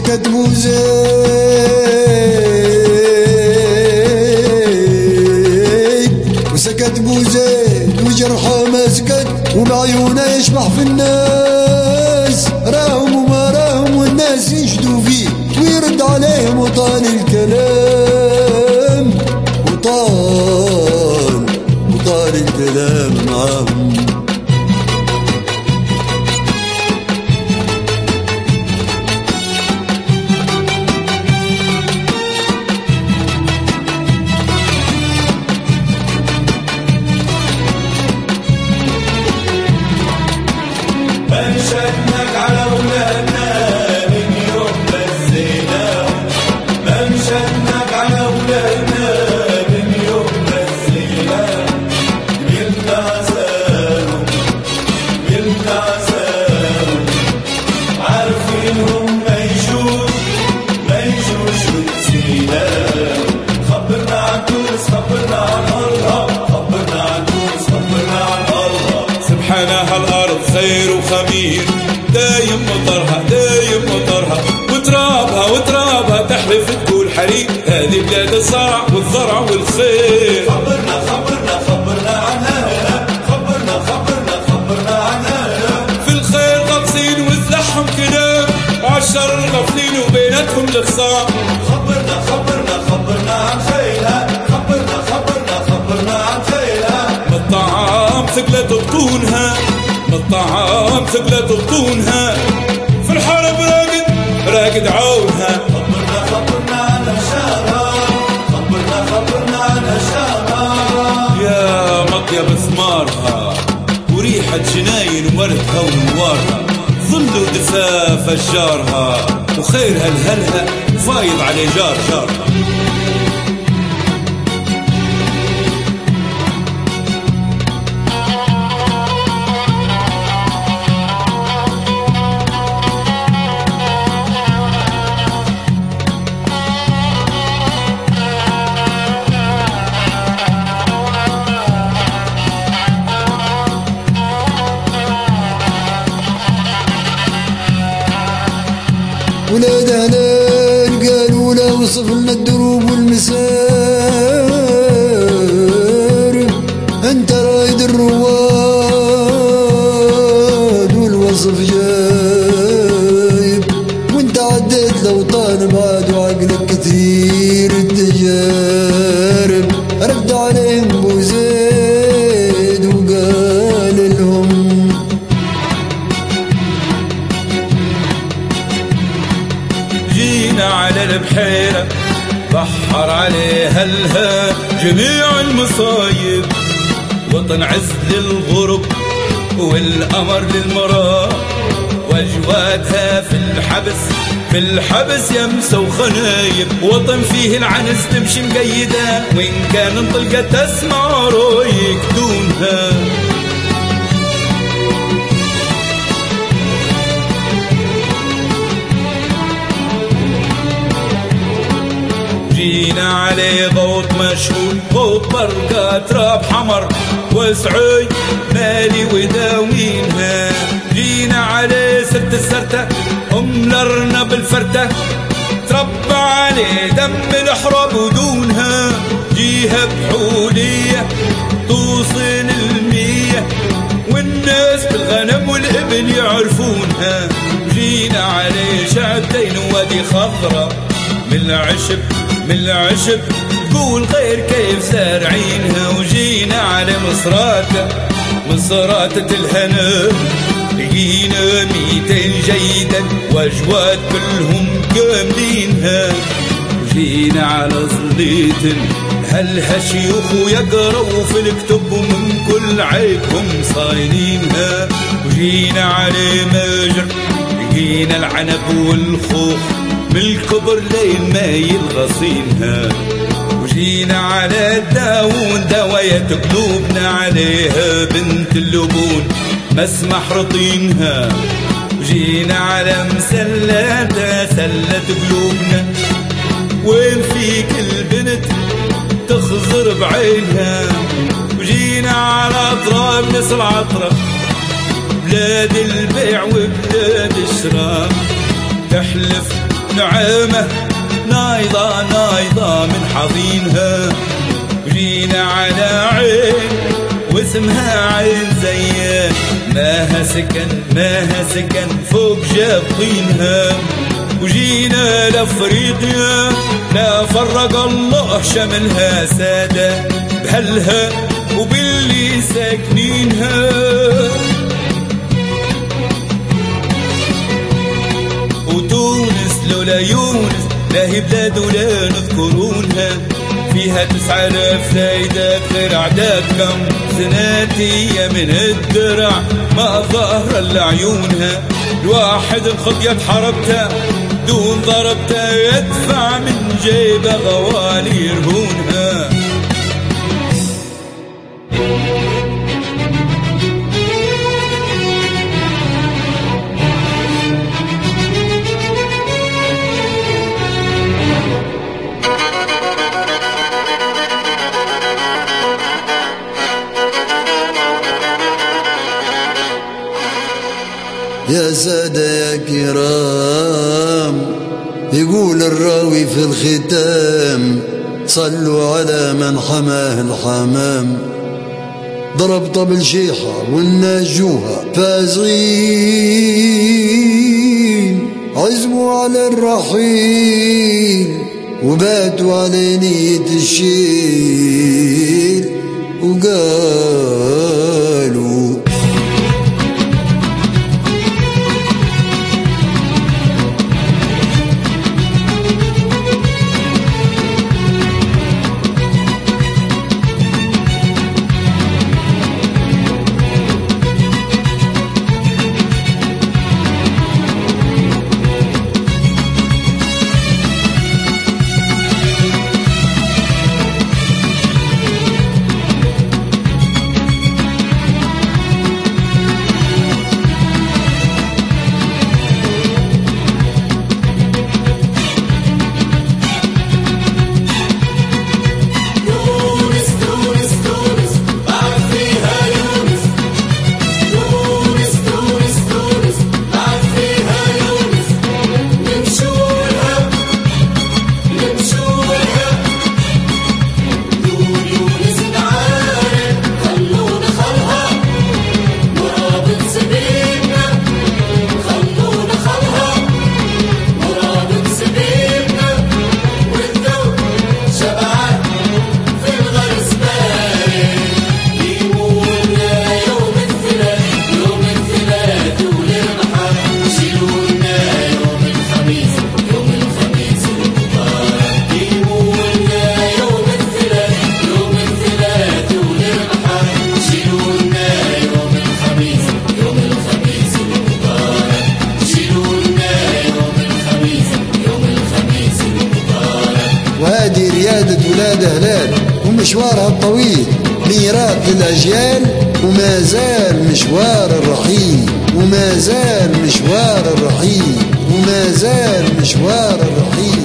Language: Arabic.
وسكت بوزيد وسكت بوزيد وجرحه ما سكت وبعيونه يشبح في الناس راهم وما راهم والناس ينشدوا فيه ويرد عليهم وطال الكلام وطال الكلام معاهم. منشدناك على ولادنا من يوم نزيناهم، منشدناك على ولادنا من يوم نزيناهم، يلتعزاهم عارفينهم ما يجوش ونسيناهم. خبرنا عن تونس، خبرنا عن أرضها، خبرنا عن تونس، خبرنا عن أرضها. سبحانها الأرض خير وخمير دايم مطرها، دايم مطرها، وترابها تحلف تقول حريق. هذه بلاد الزرع والضرع والخير. خبرنا عنها، خبرنا عنها. في الخير غطسين وزلحهم كلام، وعالشر غفلين وبيناتهم الخصام. خبرنا عن خيلها، خبرنا عن خيلها. من الطعام ثقلت بطونها، من الطعام ثقلت بطونها. في الحرب راقد عونها. خبرنا عن أشارها، خبرنا عن أشارها. يا مطيب ثمارها وريحة جناين ومرتها ونوارها، ظل ودفاف أشجارها، وخيرها الهلها فايض على جارها. ولاد هلال قالوا له وصف لنا الدروب والمسار، انت رايد الرواد والوصف جايب، وانت عديت الاوطان بعد وعقلك كثير التجارب. رد عليهم بوزيد وقال لهم على البحيرة بحر عليها الها جميع المصايب، وطن عز للغرب والقمر للمرأة، واجوادها في الحبس يمسى وخنايب. وطن فيه العنز تمشي مقيدة، وإن كان انطلقة تسمع رويك دونها. جينا عليه ضوط مشهور، ضوط برقة تراب حمر وسعوي مالي وداوينها. جينا عليه سرت السرتة أملرنا بالفرتة، تربى عليه دم الحرب ودونها. جيها بحولية توصل 100، والناس بالغنم والإبل يعرفونها. جينا عليه شعبتين وادي خضرة من العشب تقول غير كيف زارعينها. وجينا على مصراتة الهنا، لقينا 200 جيدا واجواد كلهم كاملينها. وجينا على ظليت هلها شيوخ يقروا في الكتب ومن كل عيبهم صاينينها. وجينا على ماجر لقينا العنب والخوخ من الكبر لين ما يلغصينها. وجينا على داوود دواية قلوبنا، عليها بنت اللبون مسمح رطينها. وجينا على مسلاتة سلت قلوبنا، وين فيك البنت تخزر بعينها. وجينا على اطراف ناس العطرة، بلاد البيع وبلاد الشراء، ونعمة نايضة نايضة من حضينها. وجينا على عين واسمها عين زين، ماها سكن فوق جابطينها. وجينا لافريقيا لا فرق الله شملها سادة بهلها وباللي ساكنينها. وتونس لولا يونس لا هي بلاد ولا نذكرونها، فيها 9000 زايدة غير عدادكم سناتية من الدرع ما ظهر الا عيونها. الواحد الخطية حربته دون ضربته يدفع من جيبه غوالي يرهونها. يا سادة يا كرام، يقول الراوي في الختام صلوا على من حماه الحمام. ضرب طبل شيحة والناس جوها فازغين، عزموا على الرحيل وباتوا على نية الشيل وقالوا وهذه ريادة ولاد هلال ومشوارها الطويل ميراث للأجيال، وما زال مشوار الرحيل وما زال مشوار الرحيل وما زال مشوار الرحيل.